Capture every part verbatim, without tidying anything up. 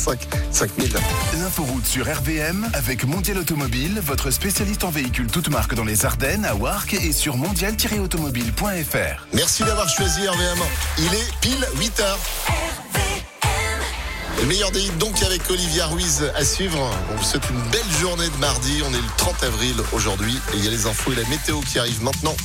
cinq, cinq mille. L'inforoute sur R V M avec Mondial Automobile, votre spécialiste en véhicules toutes marques dans les Ardennes, à Warcq et sur mondial tiret automobile point f r. Merci d'avoir choisi R V M. Il est pile huit heures. Le meilleur des hits donc avec Olivia Ruiz à suivre. On vous souhaite une belle journée de mardi. On est le trente avril aujourd'hui et il y a les infos et la météo qui arrivent maintenant.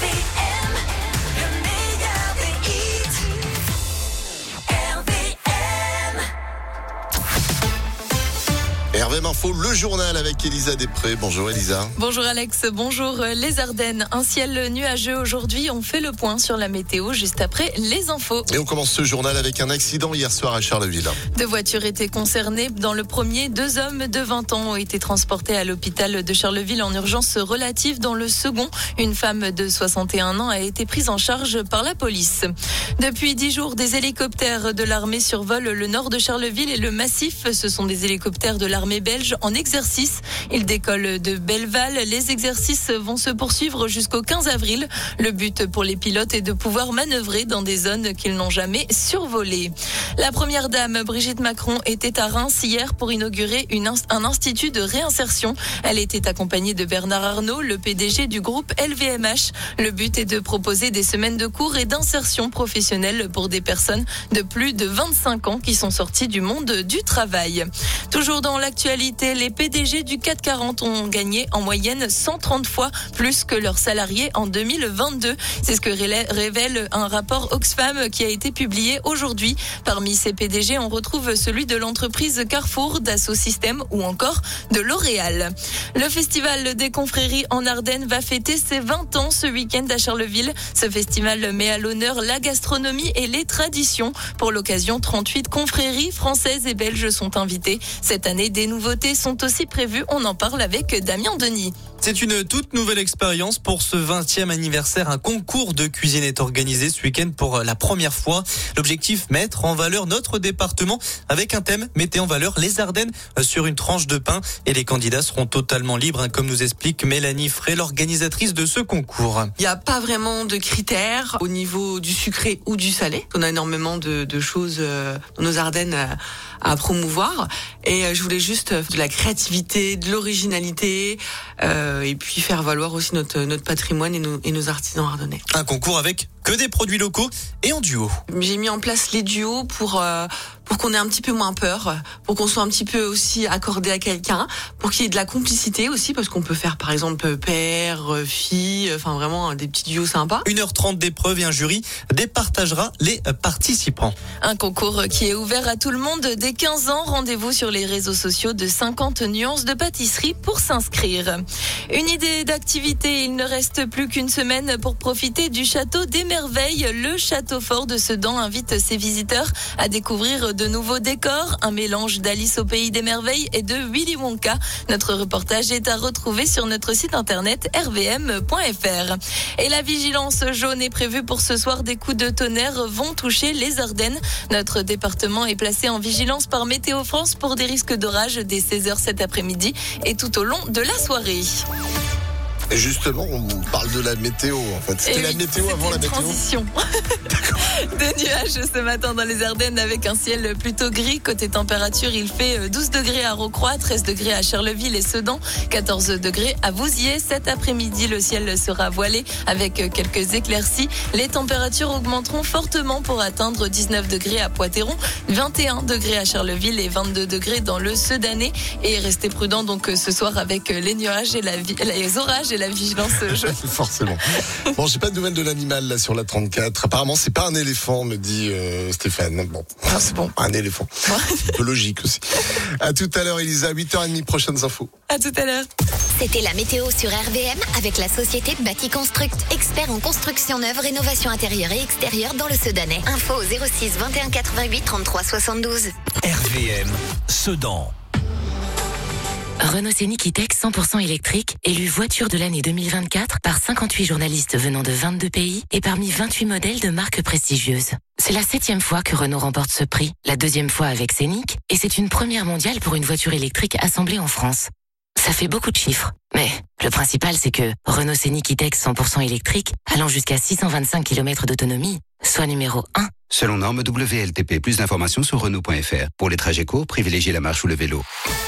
R V M Info, le journal avec Elisa Després. Bonjour Elisa. Bonjour Alex, bonjour les Ardennes. Un ciel nuageux aujourd'hui, on fait le point sur la météo juste après les infos. Et on commence ce journal avec un accident hier soir à Charleville. Deux voitures étaient concernées. Dans le premier, deux hommes de vingt ans ont été transportés à l'hôpital de Charleville en urgence relative. Dans le second, une femme de soixante et un ans a été prise en charge par la police. Depuis dix jours, des hélicoptères de l'armée survolent le nord de Charleville et le massif. Ce sont des hélicoptères de l'armée belge en exercice. Ils décollent de Belleval. Les exercices vont se poursuivre jusqu'au quinze avril. Le but pour les pilotes est de pouvoir manœuvrer dans des zones qu'ils n'ont jamais survolées. La première dame, Brigitte Macron, était à Reims hier pour inaugurer une, un institut de réinsertion. Elle était accompagnée de Bernard Arnault, le P D G du groupe L V M H. Le but est de proposer des semaines de cours et d'insertion professionnelle pour des personnes de plus de vingt-cinq ans qui sont sorties du monde du travail. Toujours dans l'actualité, les P D G du C A C quarante ont gagné en moyenne cent trente fois plus que leurs salariés en deux mille vingt-deux. C'est ce que révèle un rapport Oxfam qui a été publié aujourd'hui. Parmi ces P D G, on retrouve celui de l'entreprise Carrefour, Dassault Systèmes ou encore de L'Oréal. Le Festival des confréries en Ardennes va fêter ses vingt ans ce week-end à Charleville. Ce festival met à l'honneur la gastronomie et les traditions. Pour l'occasion, trente-huit confréries françaises et belges sont invitées. Cette année, des nouveautés sont aussi prévues. On en parle avec Damien Denis. C'est une toute nouvelle expérience pour ce vingtième anniversaire. Un concours de cuisine est organisé ce week-end pour la première fois. L'objectif, mettre en valeur notre département avec un thème, mettez en valeur les Ardennes sur une tranche de pain. Et les candidats seront totalement libres, comme nous explique Mélanie Frey, l'organisatrice de ce concours. Il n'y a pas vraiment de critères au niveau du sucré ou du salé. On a énormément de, de choses dans nos Ardennes à, à promouvoir. Et je voulais juste de la créativité, de l'originalité, euh, et puis faire valoir aussi notre, notre patrimoine et nos, et nos artisans ardennais. Un concours avec que des produits locaux et en duo. J'ai mis en place les duos pour euh, pour qu'on ait un petit peu moins peur, pour qu'on soit un petit peu aussi accordé à quelqu'un, pour qu'il y ait de la complicité aussi, parce qu'on peut faire par exemple père, fille, enfin vraiment des petits duos sympas. une heure trente d'épreuve et un jury départagera les participants. Un concours qui est ouvert à tout le monde dès quinze ans. Rendez-vous sur les réseaux sociaux de cinquante nuances de pâtisserie pour s'inscrire. Une idée d'activité, il ne reste plus qu'une semaine pour profiter du château des Merveilles. Le château fort de Sedan invite ses visiteurs à découvrir de nouveaux décors, un mélange d'Alice au pays des merveilles et de Willy Wonka. Notre reportage est à retrouver sur notre site internet r v m point f r. Et la vigilance jaune est prévue pour ce soir. Des coups de tonnerre vont toucher les Ardennes. Notre département est placé en vigilance par Météo France pour des risques d'orage dès seize heures cet après-midi et tout au long de la soirée. Et justement, on parle de la météo. En fait, c'était Et la oui, météo avant la météo. Transition. Des nuages ce matin dans les Ardennes avec un ciel plutôt gris. Côté température, il fait douze degrés à Rocroi, treize degrés à Charleville et Sedan, quatorze degrés à Vouziers. Cet après-midi, le ciel sera voilé avec quelques éclaircies. Les températures augmenteront fortement pour atteindre dix-neuf degrés à Poitéron, vingt et un degrés à Charleville et vingt-deux degrés dans le Sedanais. Et restez prudents donc ce soir avec les nuages et la vi- les orages et la vigilance jaune. Forcément. Bon, j'ai pas de nouvelles de l'animal là sur la trente-quatre. Apparemment, c'est pas un éléphant, me dit euh, Stéphane. Bon, ah, c'est bon, un éléphant. C'est un peu logique aussi. À tout à l'heure, Elisa, huit heures trente, prochaines infos. À tout à l'heure. C'était la météo sur R V M avec la société Bâti Construct, expert en construction neuve, rénovation intérieure et extérieure dans le Sedanais. Info au zéro six vingt et un quatre-vingt-huit trente-trois soixante-douze. R V M, Sedan. Renault Scénic E-Tech cent pour cent électrique, élu voiture de l'année deux mille vingt-quatre par cinquante-huit journalistes venant de vingt-deux pays et parmi vingt-huit modèles de marques prestigieuses. C'est la septième fois que Renault remporte ce prix, la deuxième fois avec Scénic, et c'est une première mondiale pour une voiture électrique assemblée en France. Ça fait beaucoup de chiffres. Mais le principal, c'est que Renault Scénic E-Tech cent pour cent électrique, allant jusqu'à six cent vingt-cinq kilomètres d'autonomie, soit numéro un. Selon norme W L T P, plus d'informations sur Renault point F R. Pour les trajets courts, privilégiez la marche ou le vélo.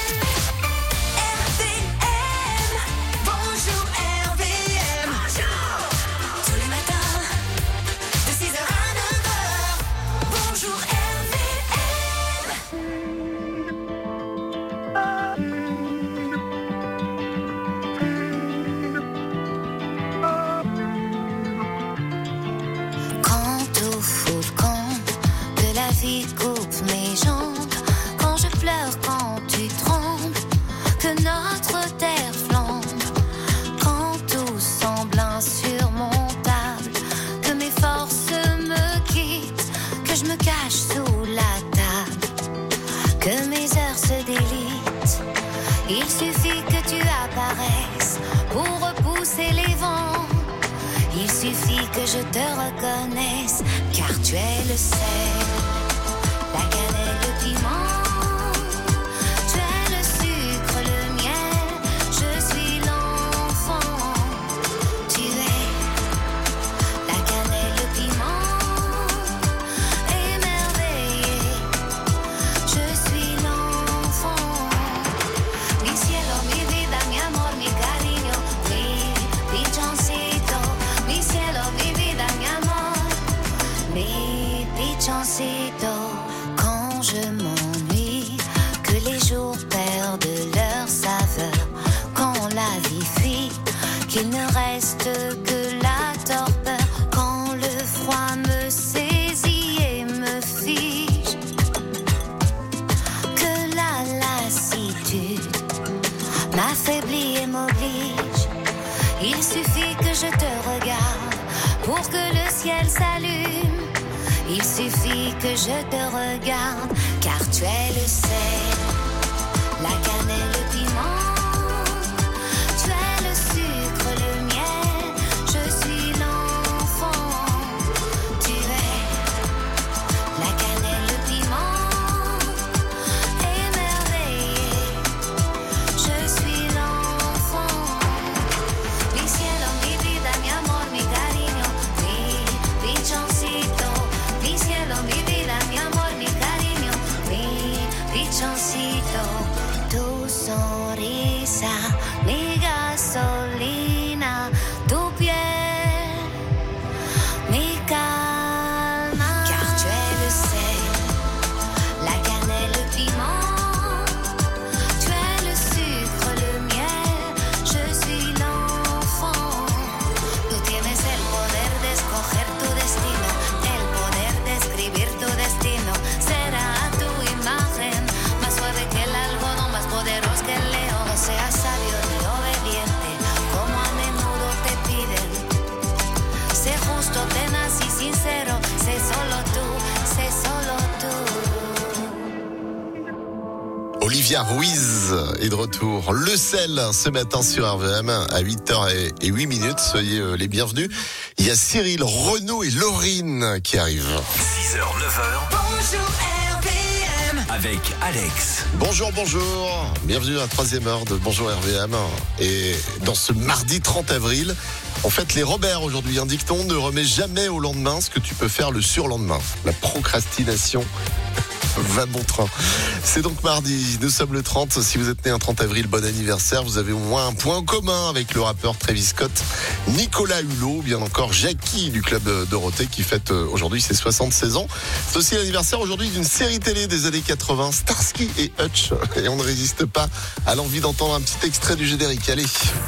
Coupe mes jambes quand je pleure, quand tu trembles, que notre terre flambe, quand tout semble insurmontable, que mes forces me quittent, que je me cache sous la table, que mes heures se délitent. Il suffit que tu apparaisses pour repousser les vents. Il suffit que je te reconnaisse, car tu es le sel. La cannelle, le piment, tu es le sucre, le miel, je suis l'enfant. Tu es la cannelle, le piment, émerveillé, je suis l'enfant. Mi cielo, mi vida, mi amor, mi cariño, mi pichoncito. Mi cielo, mi vida, mi amor, mi pichoncito. Je m'ennuie, que les jours perdent leur saveur, quand la vie fuit, qu'il ne reste que la torpeur, quand le froid me saisit et me fige, que la lassitude m'affaiblit et m'oblige. Il suffit que je te regarde pour que le ciel s'allume. Il suffit que je te regarde, car tu es le sel, la cannelle, le piment, tu es le sucre, le miel, je suis l'enfant. Tu es la cannelle, le piment, émerveillé, je suis l'enfant. Mi cielo, mi vida, mi amor, mi cariño, mi pichoncito. Mi cielo, mi vida, mi amor, mi cariño, mi pichoncito. Tu sonrisa, mi gasolina, tu piel, mi calma. Car tu es le sel, la cannelle, le piment, tu es le sucre, le miel, je suis l'enfant. Tú tienes el poder de escoger tu destino. Escribir tu destino, será a tu imagen, más suave que el algodón, más poderoso que el león. No seas sabio ni obediente, como a menudo te piden. Sé justo, tenaz y sincero, sé solo tú, sé solo tú. Olivia Ruiz est de retour. Le sel, ce matin sur R V M à huit heures huit minutes. Soyez les bienvenus. Il y a Cyril, Renaud et Laurine qui arrivent. six heures, neuf heures. Bonjour R V M. Avec Alex. Bonjour, bonjour. Bienvenue à la troisième heure de Bonjour R V M. Et dans ce mardi trente avril, on fête les Robert aujourd'hui. Un dicton: ne remets jamais au lendemain ce que tu peux faire le surlendemain. La procrastination va bon train. C'est donc mardi, nous sommes le trente. Si vous êtes né un trente avril, bon anniversaire. Vous avez au moins un point commun avec le rappeur Travis Scott, Nicolas Hulot, bien encore Jackie du club Dorothée qui fête aujourd'hui ses soixante-seize ans. C'est aussi l'anniversaire aujourd'hui d'une série télé des années quatre-vingts, Starsky et Hutch. Et on ne résiste pas à l'envie d'entendre un petit extrait du générique. Allez.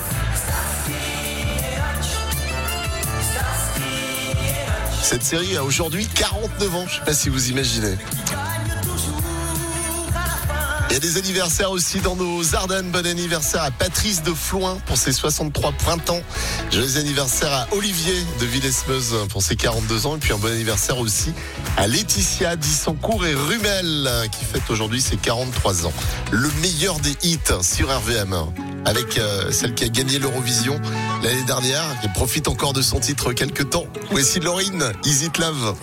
Cette série a aujourd'hui quarante-neuf ans, je ne sais pas si vous imaginez. Il y a des anniversaires aussi dans nos Ardennes. Bon anniversaire à Patrice de Floin pour ses soixante-trois printemps. Joyeux anniversaire à Olivier de Villesmeuse pour ses quarante-deux ans. Et puis un bon anniversaire aussi à Laetitia Dissancourt et Rumel qui fête aujourd'hui ses quarante-trois ans. Le meilleur des hits sur R V M avec euh, celle qui a gagné l'Eurovision l'année dernière, qui profite encore de son titre quelque temps. Voici Laurine, Is It Love.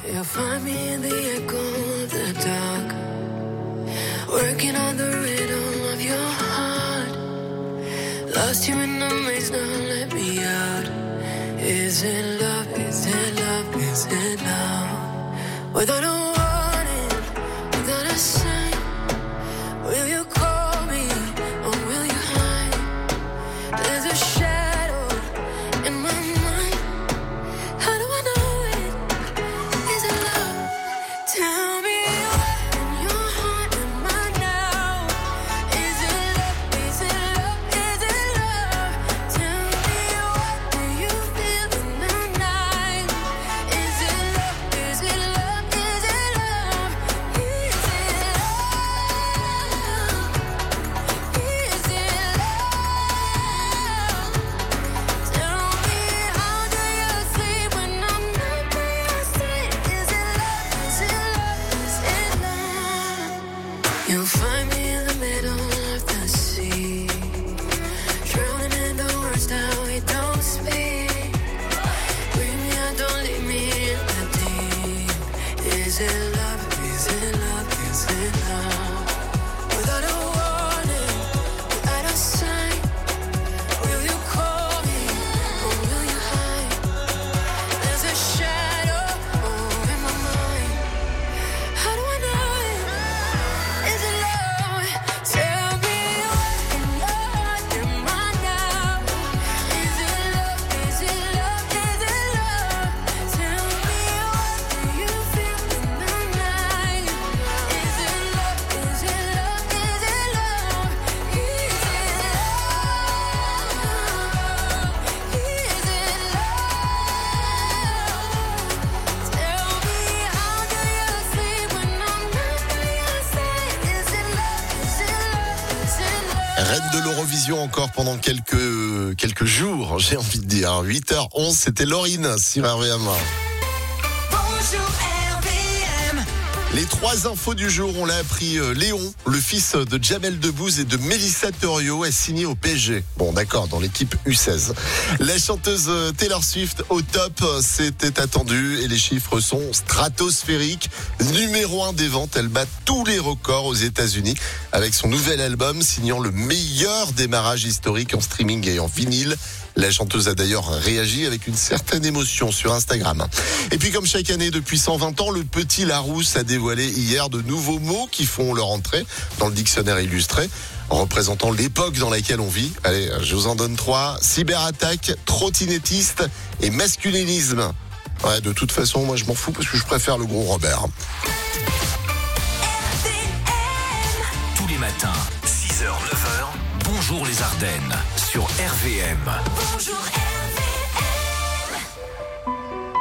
Working on the rhythm of your heart. Lost you in the maze, now let me out. Is it love, is it love, is it love? Without a warning, without a sign, will you call me or will you hide? There's a shadow in my mind. How do I know it? Is it love? Tell me what in your heart am I now? Is it love? Is it love? Is it love? Tell me what do you feel in the night? Is it love? Is it love? Is it love? Is it love? Is it love? Tell me how do you sleep when I'm not by your side? Is it love? Is it love? Is it love? You'll find me in the middle of the sea, drowning in the words that we don't speak. Bring me out, don't leave me in the deep. Is it love? Is it love? Is it love? Without a warning, without a sign, will you call me or will you hide? There's a shadow over my mind. How do I know it? Is it love? Tell me what in your heart am I now? Is it love? Is it love? Is it love? Tell me what do you feel in the night? Is it love? Is it love? Is it love? Is it love? Is it love? Tell me how do you sleep when I'm not by your side? Is it love? Is it love? Is it love? Reine de l'Eurovision encore pendant quelques, quelques jours, j'ai envie de dire. huit heures onze, c'était Laurine sur R V M. Bonjour R V M. Les trois infos du jour, on l'a appris, euh, Léon, le fils de Jamel Debbouze et de Mélissa Thoriot, est signé au P S G. Bon, d'accord, dans l'équipe U seize. La chanteuse euh, Taylor Swift au top, euh, c'était attendu et les chiffres sont stratosphériques. Numéro un des ventes, elle bat tous les records aux États-Unis avec son nouvel album signant le meilleur démarrage historique en streaming et en vinyle. La chanteuse a d'ailleurs réagi avec une certaine émotion sur Instagram. Et puis comme chaque année depuis cent vingt ans, le petit Larousse a dévoilé hier de nouveaux mots qui font leur entrée dans le dictionnaire illustré, en représentant l'époque dans laquelle on vit. Allez, je vous en donne trois. Cyberattaque, trottinettiste et masculinisme. Ouais, de toute façon, moi je m'en fous parce que je préfère le gros Robert. Tous les matins, six heures neuf heures, bonjour les Ardennes sur R V M. Bonjour R V M.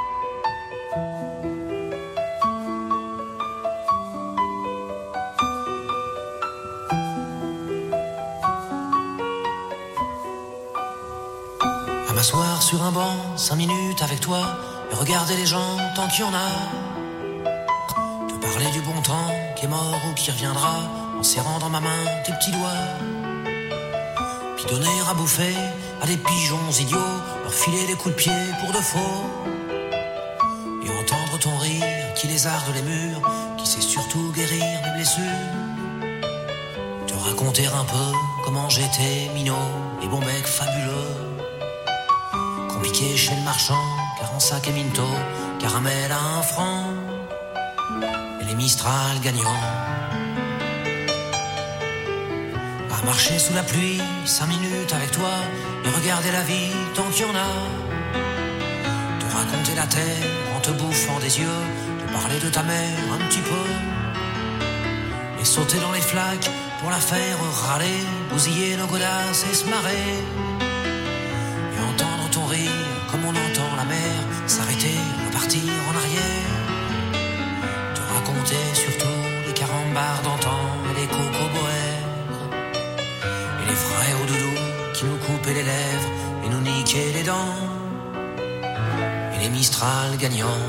À m'asseoir sur un banc, cinq minutes avec toi, et regarder les gens tant qu'il y en a. Te parler du bon temps qui est mort ou qui reviendra, en serrant dans ma main tes petits doigts. Puis donner à bouffer à des pigeons idiots, leur filer des coups de pied pour de faux. Et entendre ton rire qui lézarde les murs, qui sait surtout guérir mes blessures. Te raconter un peu comment j'étais minot et bon mec fabuleux. Compliqué chez le marchand, car en sac et minto, caramel à un franc, et les Mistral gagnants. À marcher sous la pluie, cinq minutes avec toi, et regarder la vie tant qu'il y en a. Te raconter la terre en te bouffant des yeux, te parler de ta mère un petit peu, et sauter dans les flaques pour la faire râler, bousiller nos godasses et se marrer. Et entendre ton rire comme on entend la mer s'arrêter, repartir en arrière. Te raconter surtout les carambars d'antan et les cocoboères, et les vrais hauts doudous qui nous coupaient les lèvres et nous niquaient les dents, et les Mistral gagnants.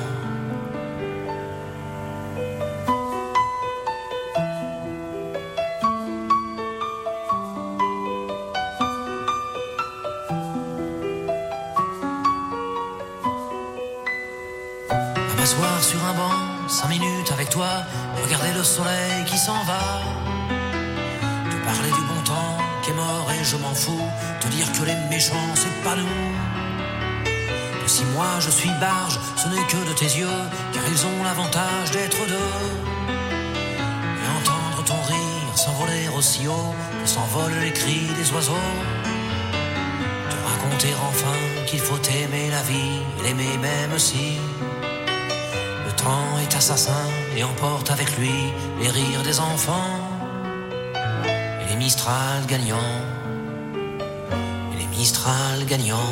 M'asseoir sur un banc, cinq minutes avec toi, regarder le soleil qui s'en va, te parler du bon temps qui est mort et je m'en fous. Te dire que les méchants, c'est pas nous. Que si moi je suis barge, ce n'est que de tes yeux, car ils ont l'avantage d'être deux. Et entendre ton rire s'envoler aussi haut que s'envolent les cris des oiseaux. Te raconter enfin qu'il faut aimer la vie, et l'aimer même si le temps est assassin et emporte avec lui les rires des enfants. Et les Mistral gagnants, et les Mistral gagnants.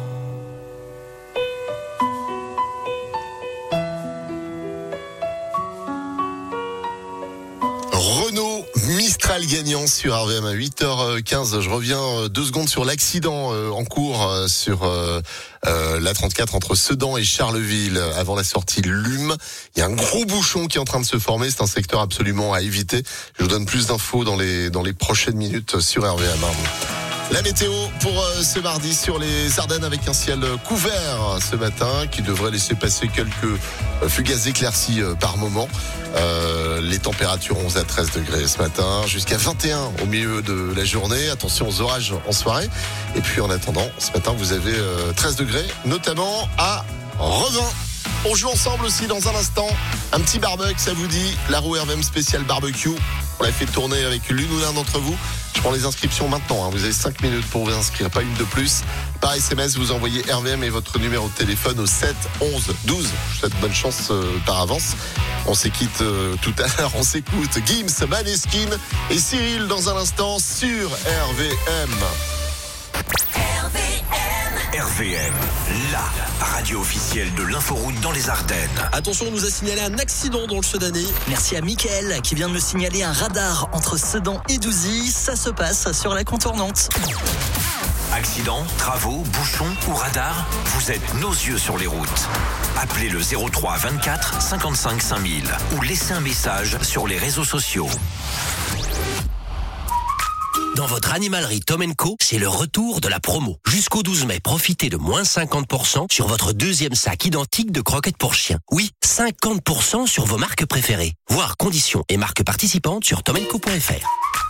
Renault Mistral gagnant sur R V M à huit heures quinze. Je reviens deux secondes sur l'accident en cours sur euh, la trente-quatre entre Sedan et Charleville avant la sortie Lume. Il y a un gros bouchon qui est en train de se former. C'est un secteur absolument à éviter. Je vous donne plus d'infos dans les dans les prochaines minutes sur R V M. La météo pour euh, ce mardi sur les Ardennes avec un ciel couvert ce matin qui devrait laisser passer quelques euh, fugazes éclaircies euh, par moment. Euh, les températures onze à treize degrés ce matin, jusqu'à vingt et un au milieu de la journée. Attention aux orages en soirée. Et puis en attendant, ce matin vous avez euh, treize degrés, notamment à Revin. On joue ensemble aussi dans un instant. Un petit barbecue, ça vous dit? La roue R V M spéciale barbecue. On l'a fait tourner avec l'une ou l'un d'entre vous. Je prends les inscriptions maintenant. Hein. Vous avez cinq minutes pour vous inscrire, pas une de plus. Par S M S, vous envoyez R V M et votre numéro de téléphone au sept onze douze. Je vous souhaite bonne chance euh, par avance. On s'équitte euh, tout à l'heure. On s'écoute Gims, Maneskin et Cyril dans un instant sur R V M. R V M, la radio officielle de l'inforoute dans les Ardennes. Attention, on nous a signalé un accident dans le Sedanais. Merci à Mickaël qui vient de me signaler un radar entre Sedan et Douzy. Ça se passe sur la contournante. Accident, travaux, bouchons ou radar, vous êtes nos yeux sur les routes. Appelez le zéro trois vingt-quatre cinquante-cinq cinq mille ou laissez un message sur les réseaux sociaux. Dans votre animalerie Tom and Co, c'est le retour de la promo. Jusqu'au douze mai, profitez de moins cinquante pour cent sur votre deuxième sac identique de croquettes pour chiens. Oui, cinquante pour cent sur vos marques préférées. Voir conditions et marques participantes sur tom and co point f r.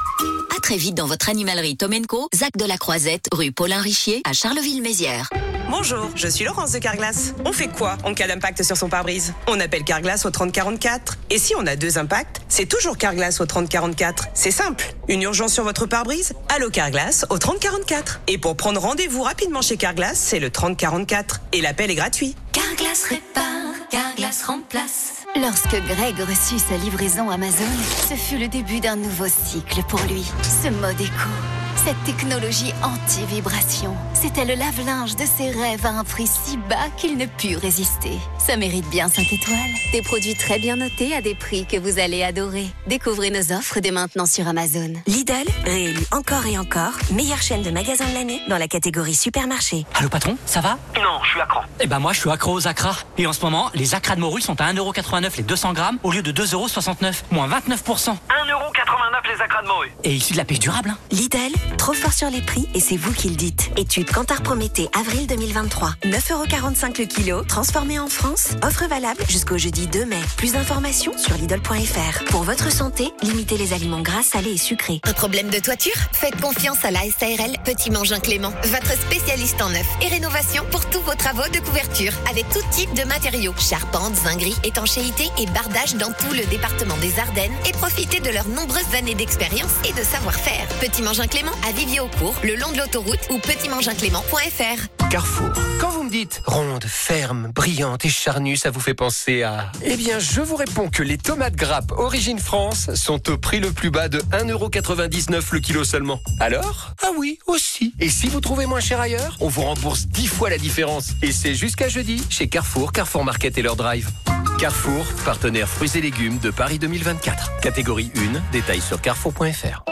À très vite dans votre animalerie Tom and Co, Zac de la Croisette, rue Paulin Richier, à Charleville-Mézières. Bonjour, je suis Laurence de Carglass. On fait quoi en cas d'impact sur son pare-brise? On appelle Carglass au trente quarante-quatre. Et si on a deux impacts, c'est toujours Carglass au trente quarante-quatre. C'est simple. Une urgence sur votre pare-brise? Allô Carglass au trente quarante-quatre. Et pour prendre rendez-vous rapidement chez Carglass, c'est le trente quarante-quatre. Et l'appel est gratuit. Carglass répare, Carglass remplace. Lorsque Greg reçut sa livraison Amazon, ce fut le début d'un nouveau cycle pour lui. Ce mode éco, cette technologie anti-vibration, c'était le lave-linge de ses rêves à un prix si bas qu'il ne put résister. Ça mérite bien cinq étoiles. Des produits très bien notés à des prix que vous allez adorer. Découvrez nos offres dès maintenant sur Amazon. Lidl, réélu encore et encore, meilleure chaîne de magasins de l'année dans la catégorie supermarché. Allô patron, ça va? Non, je suis accro. Eh ben moi je suis accro aux acras. Et en ce moment, les acras de morue sont à un euro quatre-vingt-neuf les deux cents grammes au lieu de deux euros soixante-neuf, moins vingt-neuf pour cent. un euro quatre-vingt-neuf les acras de morue. Et issu de la pêche durable. Hein. Lidl, trop fort sur les prix et c'est vous qui le dites. Étude Kantar Prométhée, avril deux mille vingt-trois. neuf euros quarante-cinq le kilo, transformé en France. Offre valable jusqu'au jeudi deux mai. Plus d'informations sur Lidl point f r. Pour votre santé, limitez les aliments gras, salés et sucrés. Un problème de toiture? Faites confiance à la S A R L Petit Mangin Clément, votre spécialiste en neuf et rénovation pour tous vos travaux de couverture, avec tout type de matériaux, charpente, zinguerie, étanchéité et bardage dans tout le département des Ardennes, et profitez de leurs nombreuses années d'expérience et de savoir-faire. Petit Mangin Clément à Vivier-au-Court, le long de l'autoroute ou petit mangin clément point f r. Carrefour. Quand vous me dites ronde, ferme, brillante et charnue, ça vous fait penser à... Eh bien, je vous réponds que les tomates grappes Origine France sont au prix le plus bas de un euro quatre-vingt-dix-neuf le kilo seulement. Alors? Ah oui, aussi. Et si vous trouvez moins cher ailleurs, on vous rembourse dix fois la différence. Et c'est jusqu'à jeudi chez Carrefour, Carrefour Market et leur drive. Carrefour, partenaire fruits et légumes de Paris deux mille vingt-quatre. Catégorie un, détails sur carrefour point f r.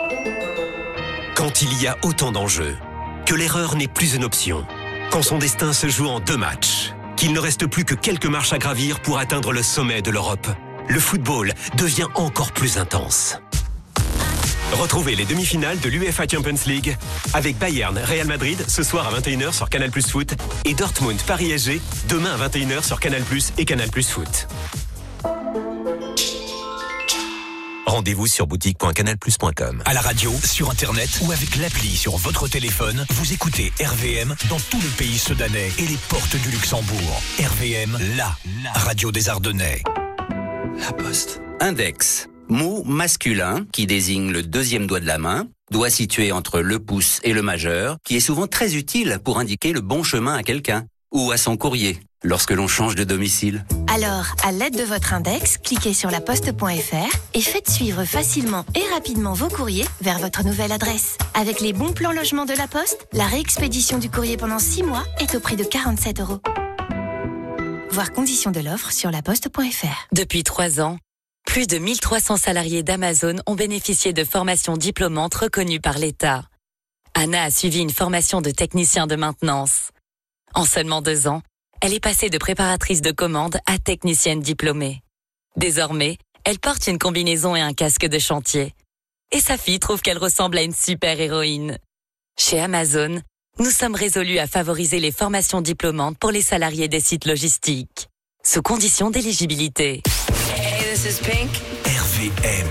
Quand il y a autant d'enjeux, que l'erreur n'est plus une option, quand son destin se joue en deux matchs, qu'il ne reste plus que quelques marches à gravir pour atteindre le sommet de l'Europe, le football devient encore plus intense. Retrouvez les demi-finales de l'U E F A Champions League avec Bayern Real Madrid ce soir à vingt et une heures sur Canal Plus Foot et Dortmund Paris S G demain à vingt et une heures sur Canal Plus et Canal Plus Foot. Rendez-vous sur boutique point canal plus point com. À la radio, sur Internet ou avec l'appli sur votre téléphone, vous écoutez R V M dans tout le pays sedanais et les portes du Luxembourg. R V M, la radio des Ardennais. La Poste. Index. Mot masculin qui désigne le deuxième doigt de la main, doigt situé entre le pouce et le majeur, qui est souvent très utile pour indiquer le bon chemin à quelqu'un ou à son courrier lorsque l'on change de domicile. Alors, à l'aide de votre index, cliquez sur laposte point f r et faites suivre facilement et rapidement vos courriers vers votre nouvelle adresse. Avec les bons plans logement de la Poste, la réexpédition du courrier pendant six mois est au prix de quarante-sept euros. Voir conditions de l'offre sur laposte point f r. Depuis trois ans, plus de mille trois cents salariés d'Amazon ont bénéficié de formations diplômantes reconnues par l'État. Anna a suivi une formation de technicien de maintenance. En seulement deux ans, elle est passée de préparatrice de commande à technicienne diplômée. Désormais, elle porte une combinaison et un casque de chantier. Et sa fille trouve qu'elle ressemble à une super-héroïne. Chez Amazon, nous sommes résolus à favoriser les formations diplômantes pour les salariés des sites logistiques, sous condition d'éligibilité. Hey, this is Pink. R V M.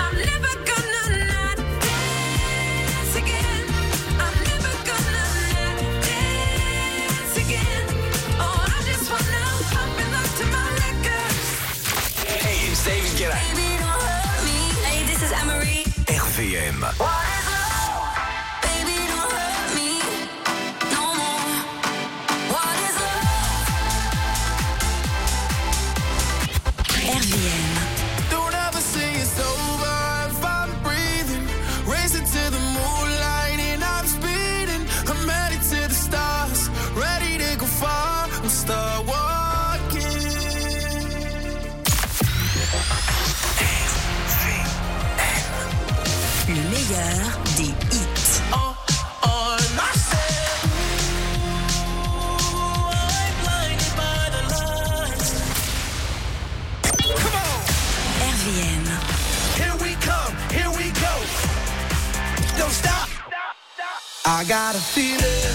Hey, this is Anne-Marie. R V M. Baby, don't hurt me no more. What is love? R V M. Don't ever say it's over if I'm breathing. Racing to the moonlight and I'm speeding. I'm headed to the stars, ready to go far and start walking. Le meilleur des hits. Oh, oh, myself. Ooh, I'm blinded by the lights. Come on. R V M. Here we come, here we go. Don't stop. I got a feeling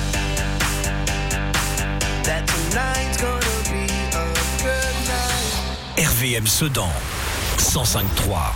that tonight's gonna be a good night. R V M Sedan, cent cinq trois.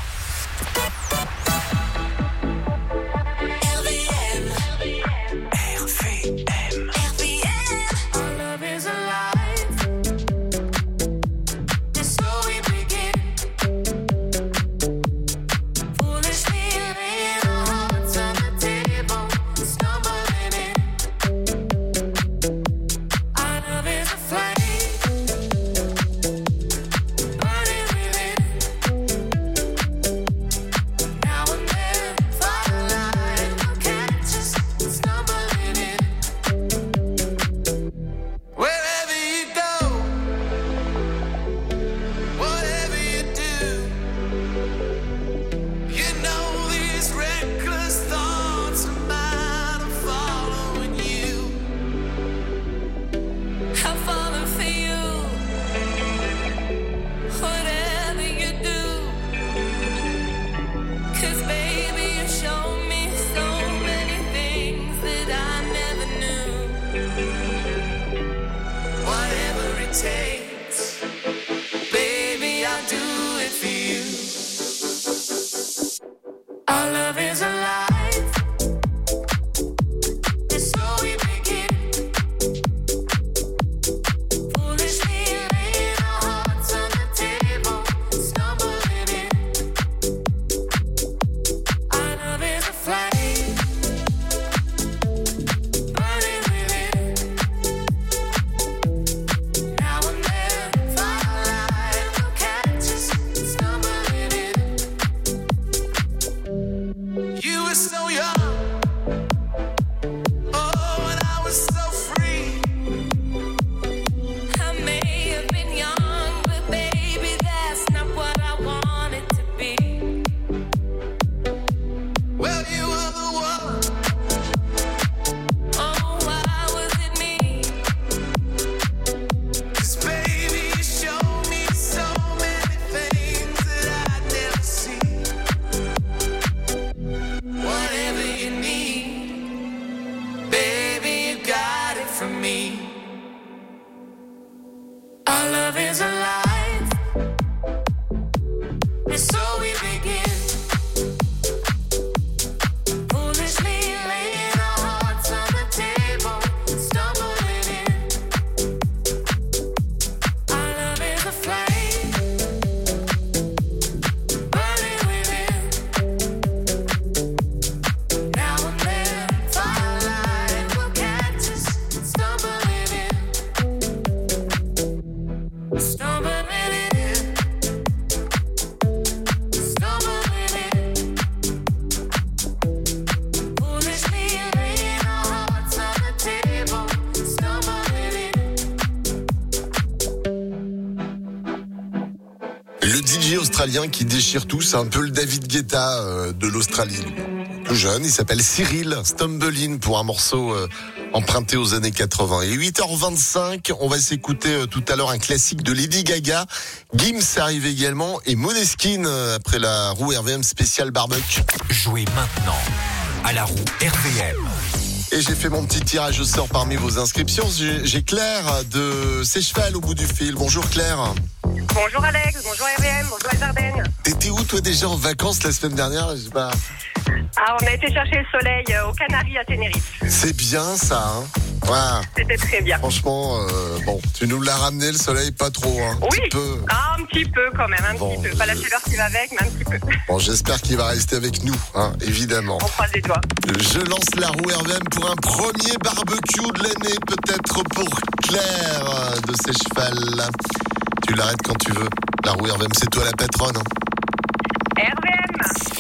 Australien qui déchire tout. C'est un peu le David Guetta euh, de l'Australie. Tout jeune, il s'appelle Cyril Stumble In pour un morceau euh, emprunté aux années quatre-vingts. Et huit heures vingt-cinq, on va s'écouter euh, tout à l'heure un classique de Lady Gaga. Gims arrive également et Måneskin euh, après la roue R V M spéciale barbecue. Jouez maintenant à la roue R V M. Et j'ai fait mon petit tirage au sort parmi vos inscriptions. J'ai, j'ai Claire de Seycheval au bout du fil. Bonjour Claire. Bonjour Alex, bonjour R V M, bonjour les Ardennes. T'étais où toi déjà en vacances la semaine dernière? Je sais pas. Ah, on a été chercher le soleil euh, aux Canaries à Tenerife. C'est bien ça, hein. Voilà. C'était très bien. Franchement, euh, bon, tu nous l'as ramené le soleil, pas trop, hein. Un Oui, petit peu. ah, un petit peu quand même, un Bon, petit peu. Pas la chaleur qui va avec, mais un petit peu. Bon, j'espère qu'il va rester avec nous, hein, évidemment. On croise les doigts. Je lance la roue R V M pour un premier barbecue de l'année, peut-être pour Claire euh, de Seycheval. Tu l'arrêtes quand tu veux. La roue R V M, c'est toi la patronne, hein. R V M.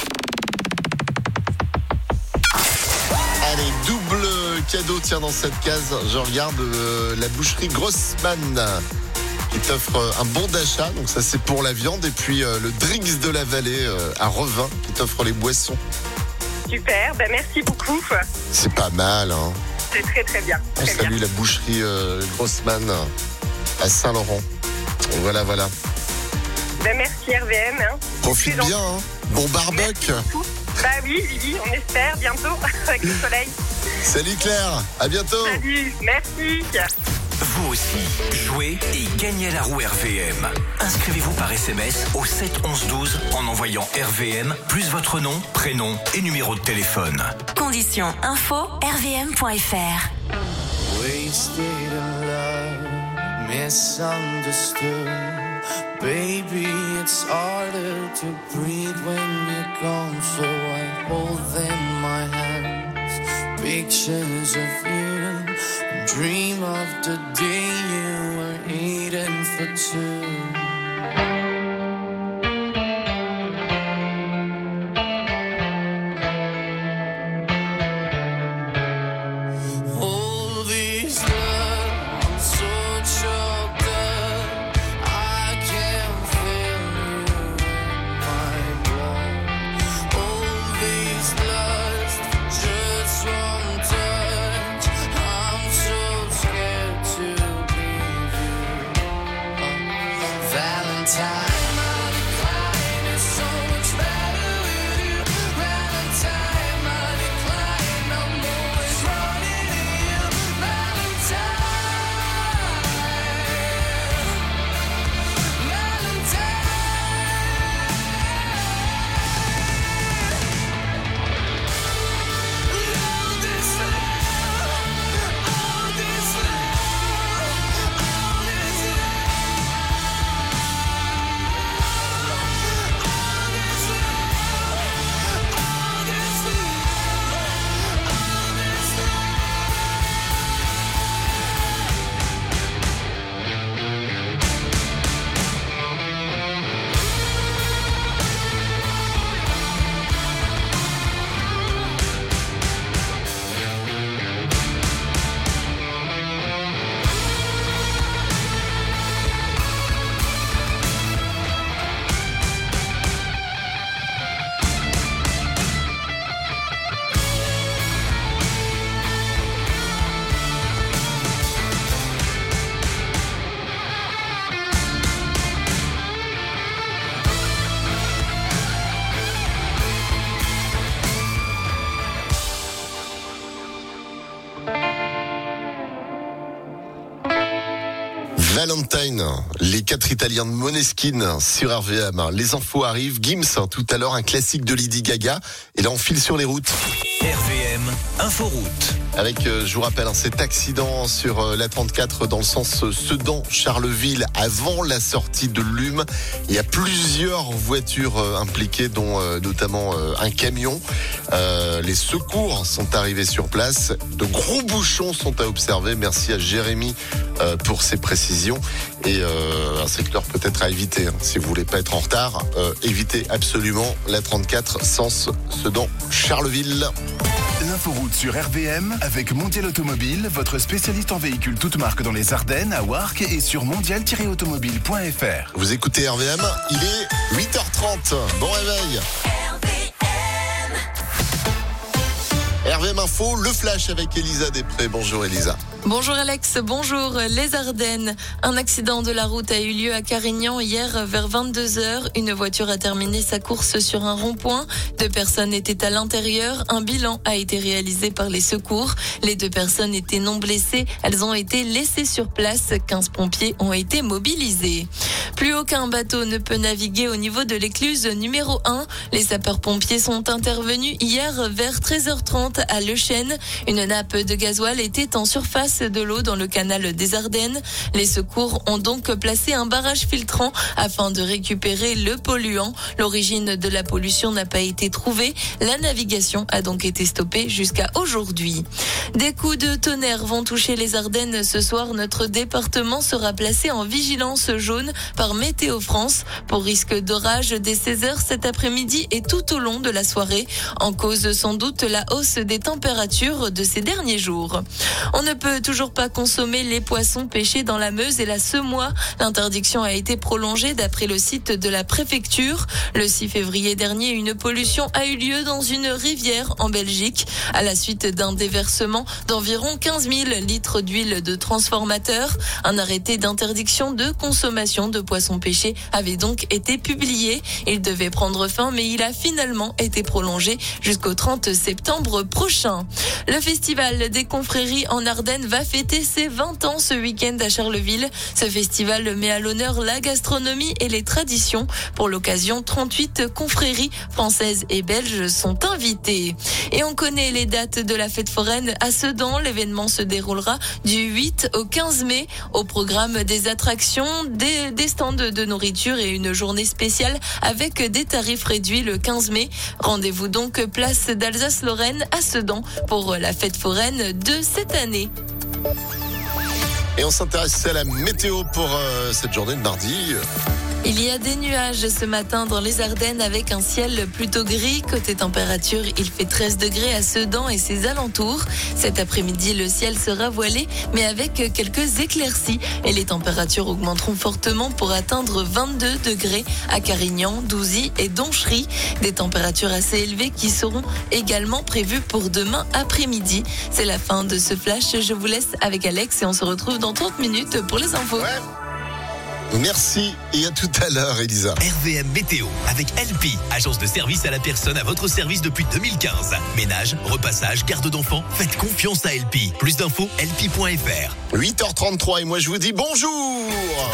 Allez, double cadeau, tiens, dans cette case, je regarde euh, la boucherie Grossman qui t'offre euh, un bon d'achat, donc ça c'est pour la viande, et puis euh, le Drinks de la Vallée euh, à Revin qui t'offre les boissons. Super, ben merci beaucoup. C'est pas mal, hein. C'est très très bien. On Très salue bien. la boucherie euh, Grossman à Saint-Laurent. Voilà, voilà. Ben merci R V M. Hein. Profite bien, hein. Bon barbecue. Bah oui, Lily, on espère bientôt avec le soleil. Salut Claire, à bientôt. Salut, merci. Vous aussi, jouez et gagnez la roue R V M. Inscrivez-vous par S M S au sept onze douze en envoyant R V M plus votre nom, prénom et numéro de téléphone. Conditions info r v m point f r. Wasted in love, misunderstood. Baby, it's harder to breathe when you're gone. So I hold in my hands pictures of you and dream of the day you were eating for two. All these love, I'm so choked up. I can't feel you in my blood. All these lust, just one touch. I'm so scared to leave you. Oh, Valentine. Valentine, les quatre Italiens de Måneskin sur R V M. Les infos arrivent. Gims, tout à l'heure, un classique de Lady Gaga. Et là, on file sur les routes. R V M, Inforoute. Avec, euh, je vous rappelle, hein, cet accident sur euh, la trente-quatre dans le sens euh, Sedan-Charleville avant la sortie de Lume. Il y a plusieurs voitures euh, impliquées, dont euh, notamment euh, un camion. Euh, les secours sont arrivés sur place. De gros bouchons sont à observer. Merci à Jérémy euh, pour ses précisions. Et euh, un secteur peut-être à éviter. Hein, si vous voulez pas être en retard, euh, évitez absolument la trente-quatre sens Sedan-Charleville. L'inforoute sur R V M avec Mondial Automobile, votre spécialiste en véhicules toutes marques dans les Ardennes, à Warcq et sur mondial tiret automobile point f r. Vous écoutez R V M, il est huit heures trente. Bon réveil. R V M Info, le flash avec Elisa Després. Bonjour Elisa. Bonjour Alex, bonjour les Ardennes. Un accident de la route a eu lieu à Carignan hier vers vingt-deux heures. Une voiture a terminé sa course sur un rond-point. Deux personnes étaient à l'intérieur. Un bilan a été réalisé par les secours. Les deux personnes étaient non blessées. Elles ont été laissées sur place. quinze pompiers ont été mobilisés. Plus aucun bateau ne peut naviguer au niveau de l'écluse numéro un. Les sapeurs-pompiers sont intervenus hier vers treize heures trente à Le Chêne. Une nappe de gasoil était en surface de l'eau dans le canal des Ardennes. Les secours ont donc placé un barrage filtrant afin de récupérer le polluant. L'origine de la pollution n'a pas été trouvée. La navigation a donc été stoppée jusqu'à aujourd'hui. Des coups de tonnerre vont toucher les Ardennes ce soir. Notre département sera placé en vigilance jaune par Météo France pour risque d'orage dès seize heures cet après-midi et tout au long de la soirée. En cause sans doute la hausse des températures de ces derniers jours. On ne peut toujours pas consommer les poissons pêchés dans la Meuse et la Semois. L'interdiction a été prolongée d'après le site de la préfecture. Le six février dernier, une pollution a eu lieu dans une rivière en Belgique à la suite d'un déversement d'environ quinze mille litres d'huile de transformateur. Un arrêté d'interdiction de consommation de poissons pêchés avait donc été publié. Il devait prendre fin, mais il a finalement été prolongé jusqu'au trente septembre prochain. Le festival des confréries en Ardennes va fêter ses vingt ans ce week-end à Charleville. Ce festival met à l'honneur la gastronomie et les traditions. Pour l'occasion, trente-huit confréries françaises et belges sont invitées. Et on connaît les dates de la fête foraine à Sedan. L'événement se déroulera du huit au quinze mai. Au programme des attractions, des, des stands de nourriture et une journée spéciale avec des tarifs réduits le quinze mai. Rendez-vous donc place d'Alsace-Lorraine à Sedan pour la fête foraine de cette année. Et on s'intéresse à la météo pour euh, cette journée de mardi. Il y a des nuages ce matin dans les Ardennes avec un ciel plutôt gris. Côté température, il fait treize degrés à Sedan et ses alentours. Cet après-midi, le ciel sera voilé, mais avec quelques éclaircies. Et les températures augmenteront fortement pour atteindre vingt-deux degrés à Carignan, Douzy et Donchery. Des températures assez élevées qui seront également prévues pour demain après-midi. C'est la fin de ce flash. Je vous laisse avec Alex et on se retrouve dans trente minutes pour les infos. Ouais. Merci et à tout à l'heure, Elisa. R V M Météo avec L P, agence de service à la personne à votre service depuis deux mille quinze. Ménage, repassage, garde d'enfants, faites confiance à L P. Plus d'infos, L P point F R. huit heures trente-trois et moi je vous dis bonjour.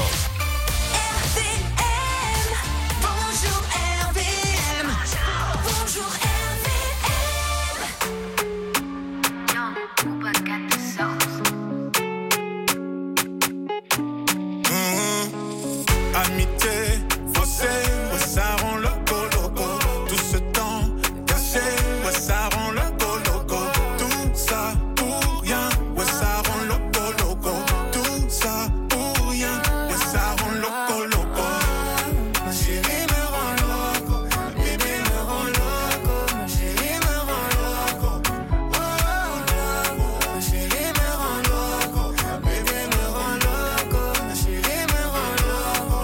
Amitié, faussée, ouais, ça rend loco, loco. Tout ce temps caché, ouais, ça rend loco, loco. Tout ça pour rien, ouais, ça rend loco, loco. Tout ça pour rien, ouais, ça rend loco, loco. Ma chérie me rend loco, ma bébé me rend loco. Ma chérie me rend loco, oh, loco. Ma chérie me rend loco, ma bébé me rend loco. Ma chérie me rend loco.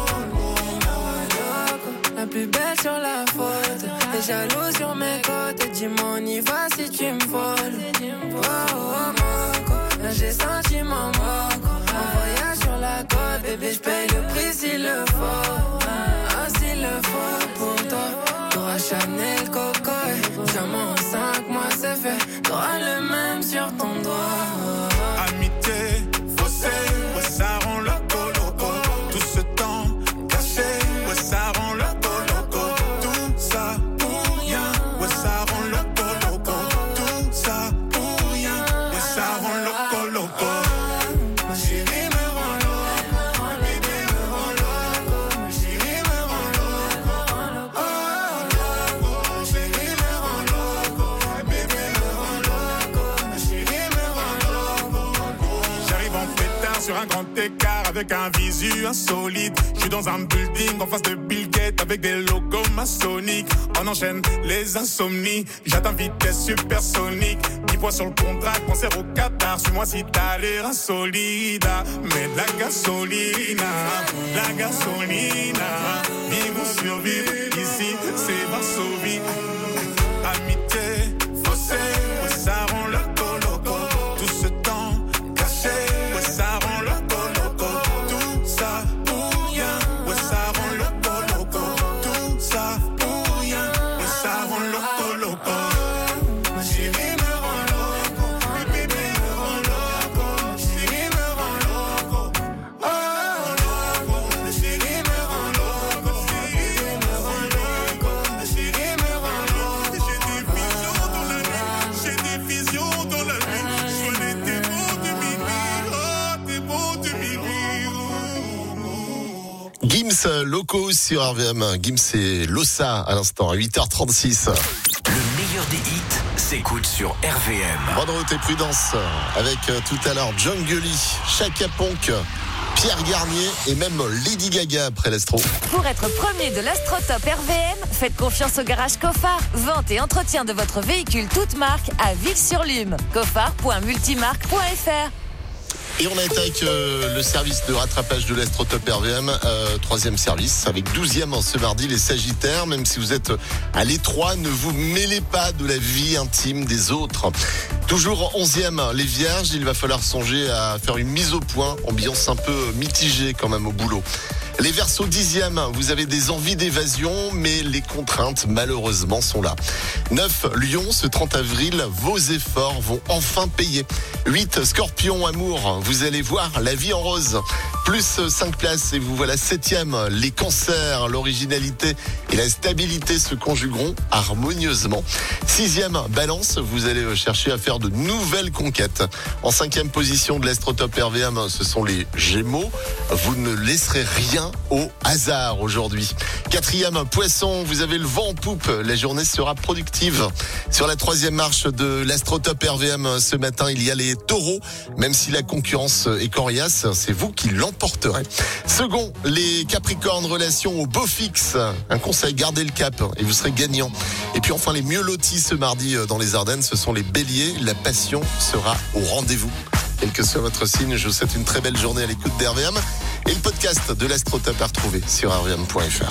La plus belle sur la photo, t'es jaloux sur mes côtes. Dis-moi on y va si tu me voles. Oh oh moco, là j'ai senti mon moco. Un voyage sur la côte, bébé j'paye le prix s'il le faut. Ah s'il le faut pour toi, t'auras Chanel Coco. Diamant en cinq mois c'est fait, t'auras le même sur ton doigt. Amitié, faussée, ouais ça rend loco, loco. Tout ce temps caché, ouais ça rend loco. Sur un grand écart avec un visu insolite. Je suis dans un building en face de Bill Gates. tête avec des logos maçonniques. On enchaîne les insomnies. J'atteins vitesse supersonique. dix points sur le contrat, concert au Qatar. Suis-moi si t'as l'air insolide. Mais de la gasolina, la gasolina. Vivre ou survivre, ici c'est Varsovie. Amitié, fossé, ouais, ça rend loco, loco. Tout ce temps caché, ouais, ça rend loco, loco. Tout ça pour rien, ouais, ça rend loco, loco. Tout ça pour rien, ouais, ça rend loco, loco. Ma chérie me rend loco, le bébé me rend loco. Chérie me rend loco, oh loco. La chérie me rend loco, chérie me rend loco. La chérie me rend loco. J'ai des visions dans la nuit, j'ai des visions dans la nuit. Je vois les démons du midi, oh démons du midi. Gims, Loco sur R V M. Gims et Lossa à l'instant, à huit heures trente-six. Le meilleur des hits s'écoute sur R V M. Bonne route et prudence avec euh, tout à l'heure John Gully, Chaka Ponk, Pierre Garnier et même Lady Gaga après l'astro. Pour être premier de l'Astrotop R V M, faites confiance au garage Cofar. Vente et entretien de votre véhicule toute marque à Ville-sur-Lume. cofar point multimarque point f r. Et on attaque euh, le service de rattrapage de l'Astrotop R V M, euh, troisième service, avec douzième en ce mardi, les Sagittaires. Même si vous êtes à l'étroit, ne vous mêlez pas de la vie intime des autres. Toujours onzième, les Vierges, il va falloir songer à faire une mise au point, ambiance un peu mitigée quand même au boulot. Les Verseaux dixième, vous avez des envies d'évasion, mais les contraintes malheureusement sont là. neuf, Lion, ce trente avril, vos efforts vont enfin payer. huit, Scorpion, amour, vous allez voir la vie en rose. Plus cinq places et vous voilà septième, les Cancers, l'originalité et la stabilité se conjugueront harmonieusement. sixième, Balance, vous allez chercher à faire de nouvelles conquêtes. En cinquième position de l'Astrotop R V M, ce sont les Gémeaux. Vous ne laisserez rien au hasard aujourd'hui. Quatrième, Poisson, vous avez le vent en poupe. La journée sera productive. Sur la troisième marche de l'Astrotop R V M ce matin, il y a les Taureaux. Même si la concurrence est coriace, c'est vous qui l'emporterez. Second, les Capricornes, relation au beau fixe. Un conseil, gardez le cap et vous serez gagnant. Et puis enfin, les mieux lotis ce mardi dans les Ardennes, ce sont les Béliers. La passion sera au rendez-vous. Quel que soit votre signe, je vous souhaite une très belle journée à l'écoute d'R V M. Et le podcast de l'Astrotop à retrouver sur R V M point F R.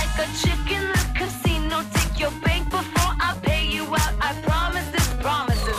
Chicken the casino, take your bank before I pay you out. I promise this, promise this.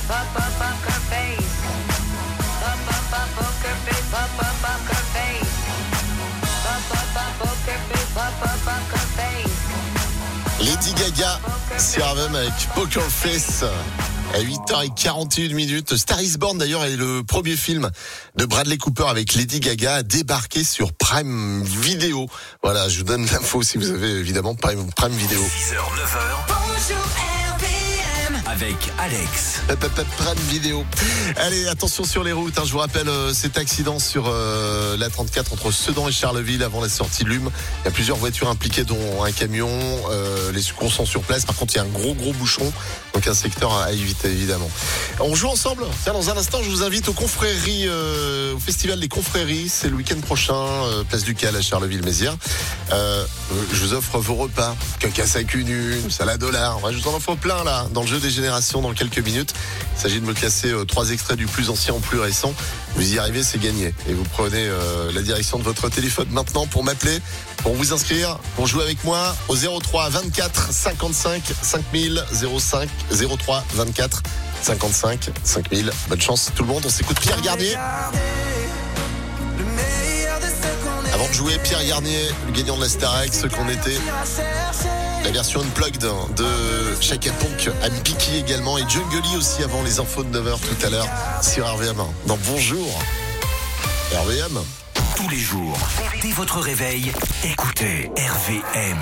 Pop, pop, poker face. Pop, pop, pop, poker face. Pop, pop, poker face. Pop, pop, pop, poker face. Pop, pop, poker face. Lady Gaga sur R V M avec Poker Face à huit heures quarante-et-une minutes. Star is Born d'ailleurs est le premier film de Bradley Cooper avec Lady Gaga débarqué sur Prime Video. Voilà, je vous donne l'info si vous avez évidemment Prime, Prime Video. six heures, neuf heures. Bonjour R V M. Avec Alex. Prime Video. Allez, attention sur les routes. Hein, je vous rappelle euh, cet accident sur euh, la trente-quatre entre Sedan et Charleville avant la sortie de Lume. Il y a plusieurs voitures impliquées, dont un camion. Euh, les secours sont sur place. Par contre, il y a un gros gros bouchon. Donc un secteur à éviter évidemment. On joue ensemble. Tiens, dans un instant, je vous invite aux confréries, euh, au festival des confréries. C'est le week-end prochain, euh, place du Cal à Charleville-Mézières. Euh, je vous offre vos repas. Caca sac une, salade au lard. Ouais, je vous en offre plein là dans le jeu des générations dans quelques minutes. Il s'agit de me classer euh, trois extraits du plus ancien au plus récent. Vous y arrivez, c'est gagné. Et vous prenez euh, la direction de votre téléphone maintenant pour m'appeler, pour vous inscrire, pour jouer avec moi au zéro trois vingt-quatre cinquante-cinq cinq mille zéro cinq zéro trois vingt-quatre cinquante-cinq cinq mille. Bonne chance tout le monde. On s'écoute Pierre Garnier. Avant de jouer, Pierre Garnier, le gagnant de la Starac, ce qu'on était. La version unplugged de Chaka Ponk, Anne Piki également et Jungle aussi avant les infos de neuf heures tout à l'heure sur R V M. Donc bonjour R V M. Tous les jours, dès votre réveil, écoutez R V M.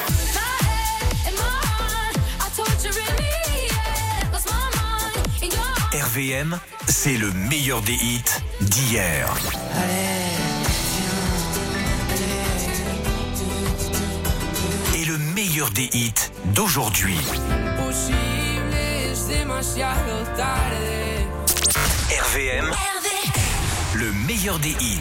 R V M, c'est le meilleur des hits d'hier. Et le meilleur des hits d'aujourd'hui. R V M, le meilleur des hits.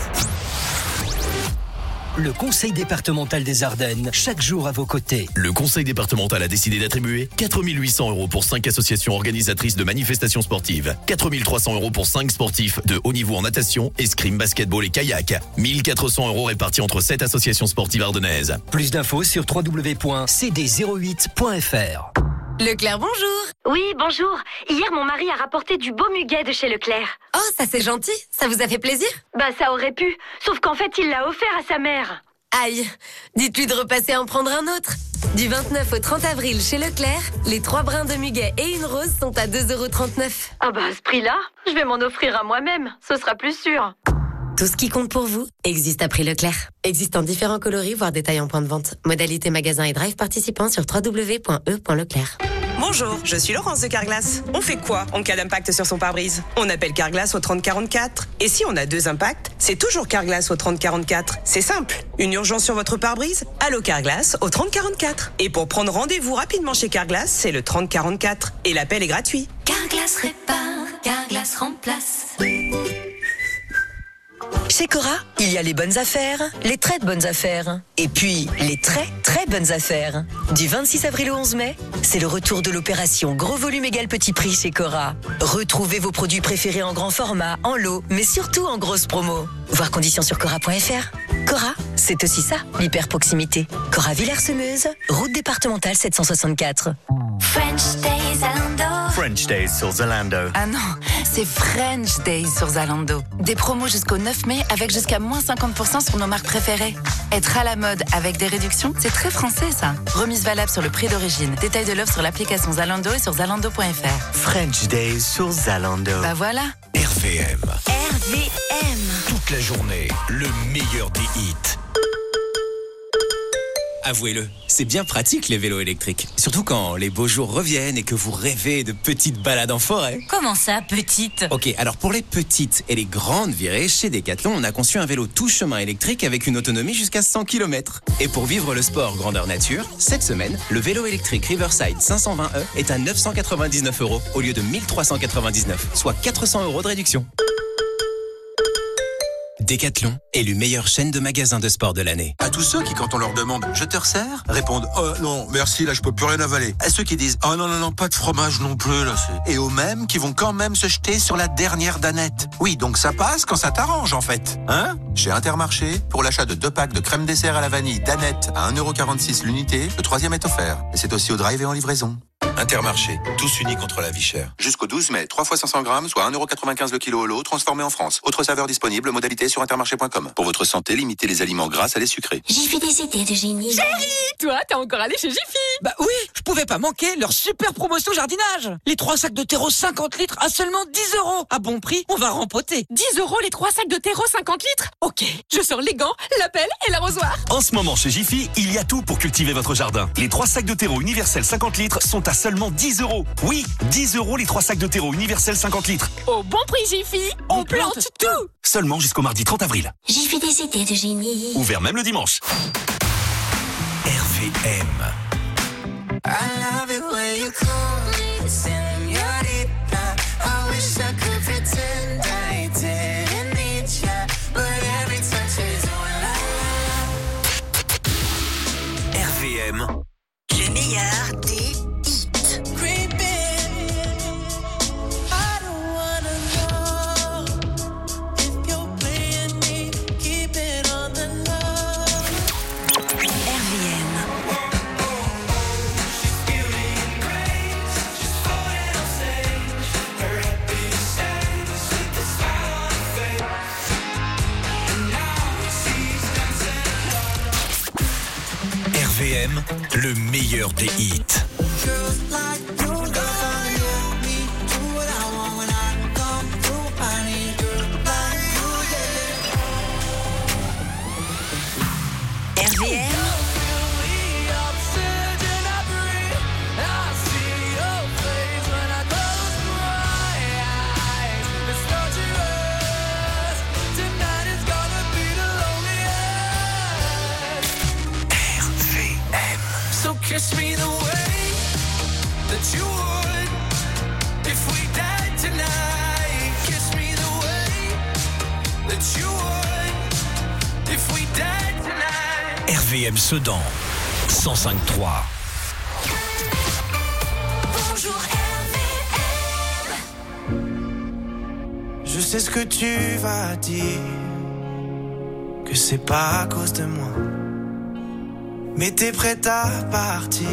Le Conseil départemental des Ardennes, chaque jour à vos côtés. Le Conseil départemental a décidé d'attribuer quatre mille huit cents euros pour cinq associations organisatrices de manifestations sportives, quatre mille trois cents euros pour cinq sportifs de haut niveau en natation, escrime, basketball et kayak, mille quatre cents euros répartis entre sept associations sportives ardennaises. Plus d'infos sur w w w point c d zéro huit point f r. Leclerc, bonjour. Oui, bonjour. Hier, mon mari a rapporté du beau muguet de chez Leclerc. Oh, ça c'est gentil. Ça vous a fait plaisir? Bah, ça aurait pu. Sauf qu'en fait, il l'a offert à sa mère. Aïe. Dites-lui de repasser en prendre un autre. Du vingt-neuf au trente avril chez Leclerc, les trois brins de muguet et une rose sont à deux euros trente-neuf. Ah bah, à ce prix-là, je vais m'en offrir à moi-même. Ce sera plus sûr. Tout ce qui compte pour vous existe à prix Leclerc. Existe en différents coloris, voire détails en point de vente. Modalité magasin et drive participants sur w w w point e point leclerc. Bonjour, je suis Laurence de Carglass. On fait quoi en cas d'impact sur son pare-brise? On appelle Carglass au trente quarante-quatre. Et si on a deux impacts, c'est toujours Carglass au trente quarante-quatre. C'est simple. Une urgence sur votre pare-brise? Allô Carglass au trente quarante-quatre. Et pour prendre rendez-vous rapidement chez Carglass, c'est le trente quarante-quatre. Et l'appel est gratuit. Carglass répare, Carglass remplace. Chez Cora, il y a les bonnes affaires, les très bonnes affaires, et puis les très très bonnes affaires. Du vingt-six avril au onze mai, c'est le retour de l'opération Gros Volume égale Petit Prix chez Cora. Retrouvez vos produits préférés en grand format, en lot, mais surtout en grosse promo. Voir conditions sur cora point f r. Cora, c'est aussi ça, l'hyper-proximité. Cora Villers-Semeuse, route départementale sept cent soixante-quatre. French Days Zalando. French Days sur Zalando. Ah non, c'est French Days sur Zalando. Des promos jusqu'au neuf mai avec jusqu'à moins cinquante pour cent sur nos marques préférées. Être à la mode avec des réductions, c'est très français ça. Remise valable sur le prix d'origine. Détail de l'offre sur l'application Zalando et sur zalando point f r. French Days sur Zalando. Bah voilà. R V M. R V M. Toute la journée, le meilleur des hits. Avouez-le, c'est bien pratique les vélos électriques. Surtout quand les beaux jours reviennent et que vous rêvez de petites balades en forêt. Comment ça, petite? Ok, alors pour les petites et les grandes virées, chez Decathlon, on a conçu un vélo tout chemin électrique avec une autonomie jusqu'à cent kilomètres. Et pour vivre le sport grandeur nature, cette semaine, le vélo électrique Riverside cinq cent vingt E est à neuf cent quatre-vingt-dix-neuf euros au lieu de mille trois cent quatre-vingt-dix-neuf, soit quatre cents euros de réduction. Decathlon, élu meilleure chaîne de magasins de sport de l'année. À tous ceux qui, quand on leur demande « je te resserre ?» répondent « oh non, merci, là je peux plus rien avaler ». À ceux qui disent « oh non, non, non, pas de fromage non plus, là c'est... » Et aux mêmes qui vont quand même se jeter sur la dernière danette. Oui, donc ça passe quand ça t'arrange en fait. Hein ? Chez Intermarché, pour l'achat de deux packs de crème dessert à la vanille danette à un euro quarante-six l'unité, le troisième est offert. Et c'est aussi au drive et en livraison. Intermarché, tous unis contre la vie chère. Jusqu'au douze mai, trois fois cinq cents grammes, soit un euro quatre-vingt-quinze le kilo au lot, transformé en France. Autre saveur disponible, modalité sur intermarché point com. Pour votre santé, limitez les aliments gras à les sucrés. J'ai fait des idées de génie. Chérie, toi, t'es encore allé chez Jiffy? Bah oui, je pouvais pas manquer leur super promotion jardinage. Les trois sacs de terreau cinquante litres à seulement dix euros. À bon prix, on va rempoter. dix euros les trois sacs de terreau cinquante litres? Ok, je sors les gants, la pelle et l'arrosoir. En ce moment, chez Jiffy, il y a tout pour cultiver votre jardin. Les trois sacs de terreau universel cinquante litres sont à seulement dix euros. Oui, dix euros les trois sacs de terreau universel cinquante litres. Au bon prix Jiffy, on, on plante, plante tout. Seulement jusqu'au mardi trente avril. J'ai fait des idées de génie. Ouvert même le dimanche. R V M. I love it when you call me señorita. I wish I could pretend I didn't need ya, but every touch is all I R V M. Le meilleur des hits. Creeping. I don't wanna know if you're playing me. Keep it on the low. R V M. R V M, le meilleur des hits. R V M. Kiss me the way that you would if we died tonight. Kiss me the way that you would if we died tonight. R V M Sedan, cent cinq trois. Bonjour R V M. Je sais ce que tu vas dire, que c'est pas à cause de moi. Mais t'es prête à partir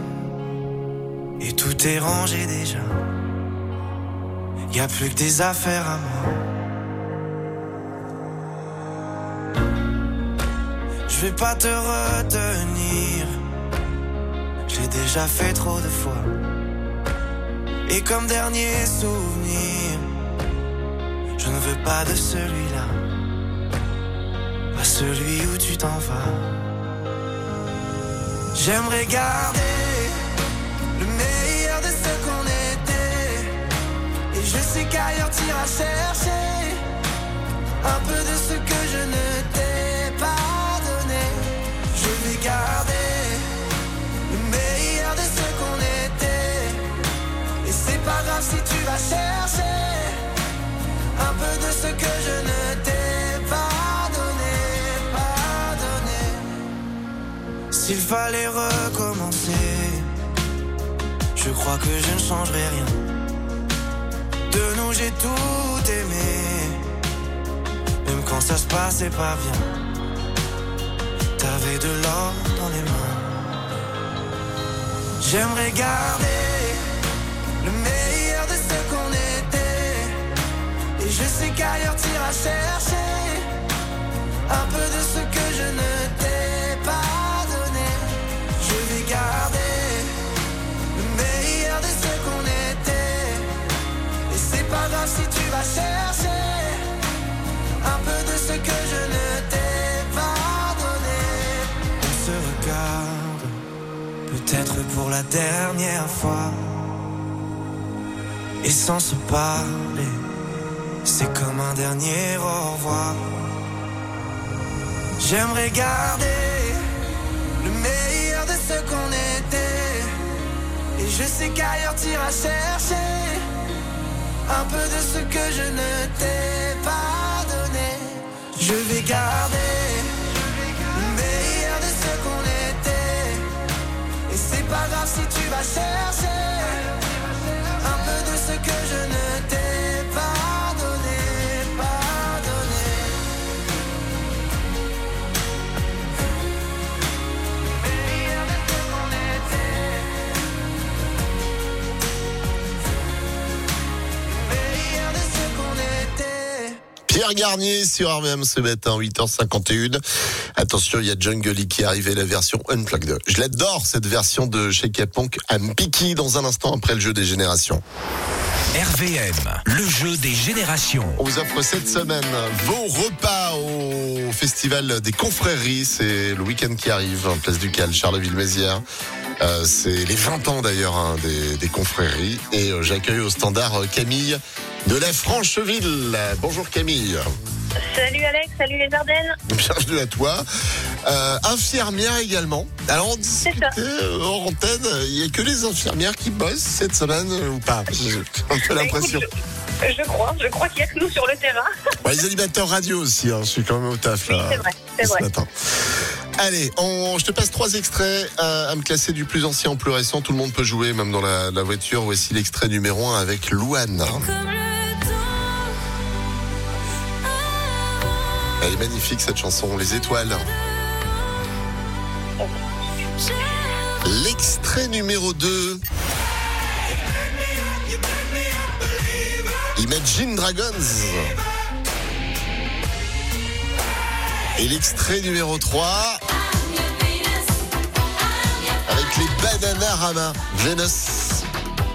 et tout est rangé déjà. Y a plus que des affaires à moi. Je vais pas te retenir, je l'ai déjà fait trop de fois. Et comme dernier souvenir, je ne veux pas de celui-là, pas celui où tu t'en vas. J'aimerais garder le meilleur de ce qu'on était. Et je sais qu'ailleurs t'iras chercher un peu de ce que je ne t'ai pas donné. Je vais garder le meilleur de ce qu'on était. Et c'est pas grave si tu vas chercher un peu de ce que je ne t'ai pas donné, pas donné. S'il fallait recommencer, je crois que je ne changerai rien. De nous j'ai tout aimé, même quand ça se passait pas bien. T'avais de l'or dans les mains. J'aimerais garder le meilleur de ce qu'on était. Et je sais qu'ailleurs t'iras chercher un peu de ce que je ne t'ai pas donné. Je vais garder le meilleur de ce qu'on était. Et c'est pas grave si tu vas chercher un peu de ce que je ne t'ai pas donné. On se regarde, peut-être pour la dernière fois. Et sans se parler, c'est comme un dernier au revoir. J'aimerais garder le meilleur de ce qu'on était. Et je sais qu'ailleurs t'iras chercher un peu de ce que je ne t'ai pas donné. Je vais garder le meilleur de ce qu'on était. Et c'est pas grave si tu vas chercher un peu de ce que je ne t'ai pas donné, pas donné. Le meilleur de ce qu'on était. Pierre Garnier sur R V M ce matin, huit heures cinquante et un. Attention, il y a Jungle qui est arrivé, la version Unplugged. Je l'adore, cette version de Shake It Punk. I'm Picky dans un instant après le jeu des générations. R V M, le jeu des générations. On vous offre cette semaine vos repas au Festival des Confréries. C'est le week-end qui arrive, en place du Cal, Charleville-Mézières. Euh, c'est les vingt ans d'ailleurs hein, des, des confréries. Et euh, j'accueille au standard euh, Camille de la Francheville. Bonjour Camille. Salut Alex, salut les Ardennes. Bienvenue à toi. Euh, infirmière également. Alors on discutait euh, hors antenne, il n'y a que les infirmières qui bossent cette semaine euh, ou pas? J'ai un peu l'impression. Écoute, je, je crois, je crois qu'il n'y a que nous sur le terrain. Ouais, les animateurs radio aussi, hein, je suis quand même au taf là. Oui, c'est vrai, c'est ce vrai. matin. Allez, on, je te passe trois extraits à, à me classer du plus ancien au plus récent. Tout le monde peut jouer, même dans la, la voiture. Voici l'extrait numéro un avec Louane. Elle est magnifique cette chanson, Les Étoiles. L'extrait numéro deux. Imagine Dragons. Et l'extrait numéro trois. Avec les Bananarama. Venus.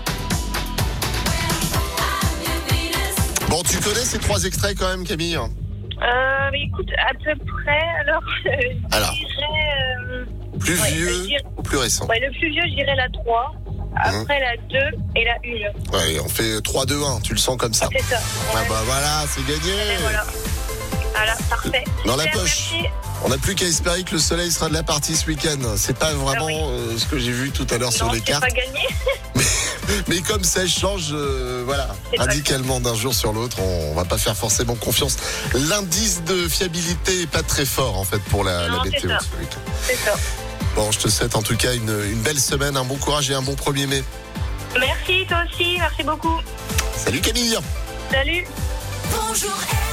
Bon, tu connais ces trois extraits quand même, Camille? Euh, mais écoute, à peu près, alors, euh, Alors. je dirais... Euh, Plus ouais, vieux je dirais- ou plus récent? Ouais, le plus vieux, je dirais la trois, après la deux et la un. Ouais, on fait trois deux un, tu le sens comme ça. C'est ça. Ah bah voilà, c'est gagné. Et voilà. Voilà, parfait. Dans la Super, poche. merci. On n'a plus qu'à espérer que le soleil sera de la partie ce week-end. C'est pas vraiment euh, ce que j'ai vu tout à l'heure sur Non, les c'est cartes. pas gagné. Mais comme ça change, euh, voilà, C'est pas radicalement d'un jour sur l'autre, on va pas faire forcément confiance. L'indice de fiabilité est pas très fort en fait pour la, Non, la c'est météo. ça. ce week-end. C'est ça. Bon, je te souhaite en tout cas une, une belle semaine, un bon courage et un bon premier mai. Merci, toi aussi, merci beaucoup. Salut Camille. Salut. Bonjour.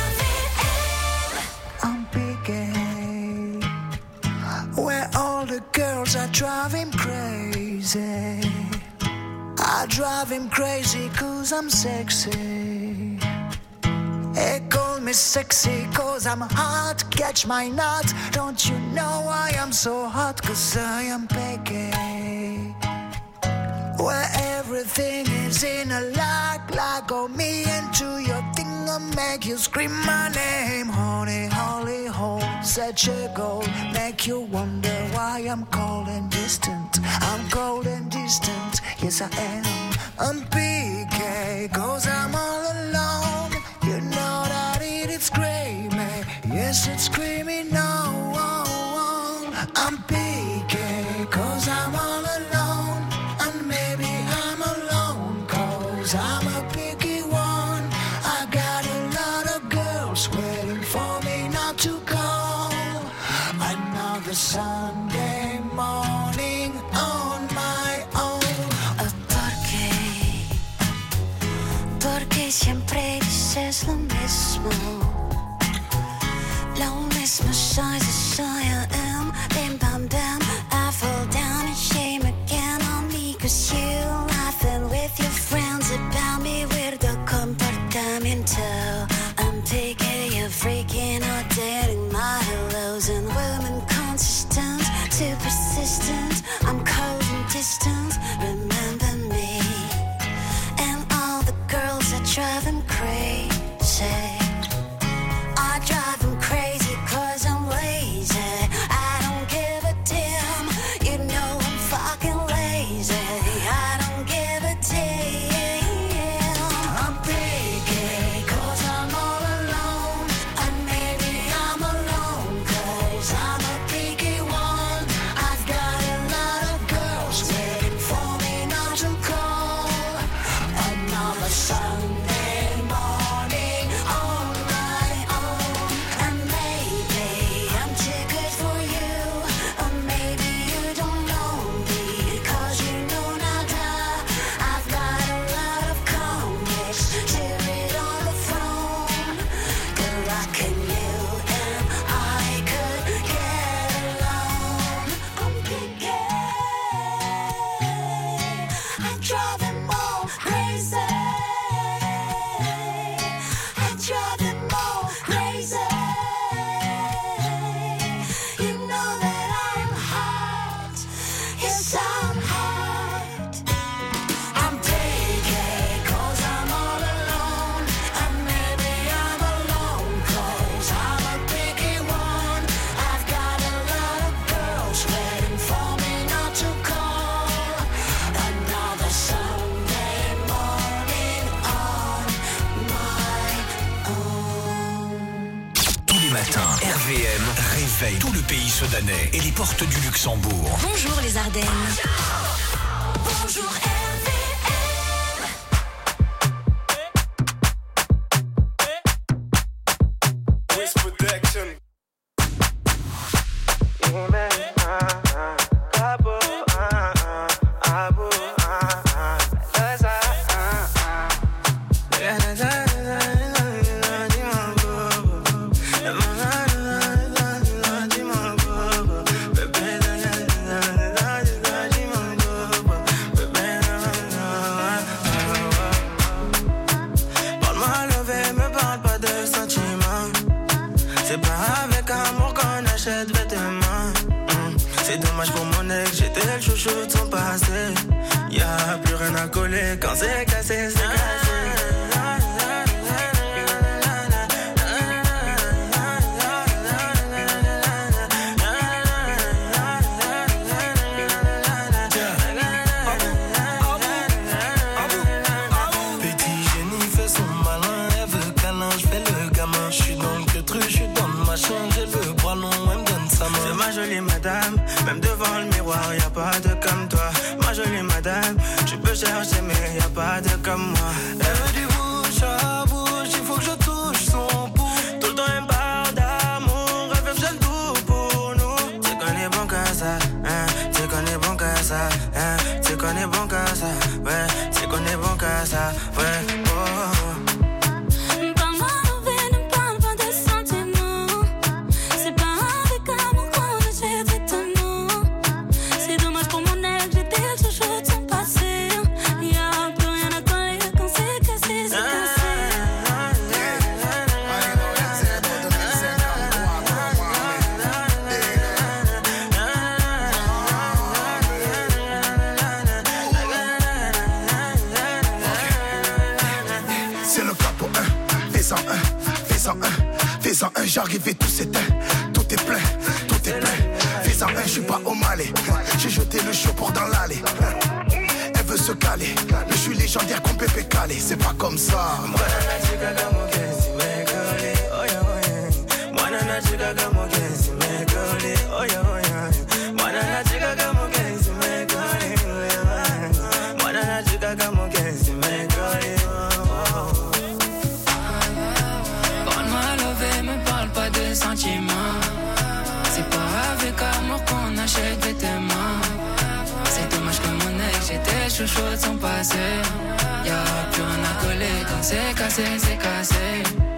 Where all the girls are driving crazy. I drive him crazy cause I'm sexy. They call me sexy cause I'm hot. Catch my nut. Don't you know I am so hot cause I am picky. Where everything is in a lock. Like go me into your thing and make you scream my name. Honey, holy hole, such a goal. Make you wonder why I'm cold and distant. I'm cold and distant, yes I am. I'm P K, cause I'm all alone. You know that it is screaming, yes it's screaming no. I'm P K, cause I'm all alone. And maybe I'm alone, cause I'm a picky one. I got a lot of girls waiting for me not to call. Another Sunday morning on my own. Porque siempre dices lo mismo. Lo mismo soy, soy I am. Bim bam bam, I fall down in shame again on me. Cause you laughing with your friends about me. Weirdo comportamiento. I'm picky, you're freaking out, dating my hellos. And women consistent, too persistent. I'm cold and distant, remember me. And all the girls that drive him crazy. I drive him crazy cause I'm lazy. I don't give a damn, you know I'm fucking lazy. I don't M réveille tout le pays sedanais et les portes du Luxembourg. Bonjour les Ardennes. Bonjour R V M. Wiz Production. Yeah, man. Ah, ah. Cabo, ah, ah. Abo, ah, ah. Laza, ah, ah. Yeah, da, da, da, da, da, di mon bobo. Da, da, da, da, da, di mon bobo. Bébé, da, da, da, da, da, di mon bobo. Bébé, da, da, da. Parle-moi levé, me parle pas de sentiments. C'est pas avec amour qu'on achète vêtements. Mm. C'est dommage pour mon ex, j'étais le chouchou de son passé. Y'a plus rien à coller quand c'est cassé, c'est cassé. Petit génie fait son malin, elle veut câlin, j'fais le gamin. J'suis dans le queutru, j'suis dans le machin, j'ai le bras long, elle me donne sa main. C'est ma jolie madame, même devant le miroir, y'a pas de comme toi. Ma jolie madame, tu peux chercher mais y'a pas de comme moi. Elle veut du bouche à bouche, il faut que je touche son pouls. Tout le temps elle me parle d'amour, elle veut que j'aime tout pour nous. Tu connais bon que ça, hein, tu connais bon que ça, hein, tu connais bon que ça, ouais, tu connais bon que ça, ouais, oh, oh. Parle-moi levé, ne parle pas de sentiments. C'est pas avec amour qu'on achète vêtements. C'est dommage pour mon ex, j'étais le chouchou de son passé. Y'a plus rien à coller quand c'est cassé, c'est cassé. C'est le capo un, fais cent un, fais cent un, fais cent un, j'arrive et tout s'éteint, tout est plein, tout est plein. Fais cent un, j'suis pas au Malais, j'ai jeté le chaud pour dans l'allée. Elle veut se caler, mais je suis légendaire comme Pépé Calé, c'est pas comme ça. Parle-moi levé, me parle pas de sentiments. C'est pas avec amour qu'on achète vêtements. C'est dommage que mon ex, j'étais chouchou de son passé. Y'a plus rien à coller quand c'est cassé, c'est cassé.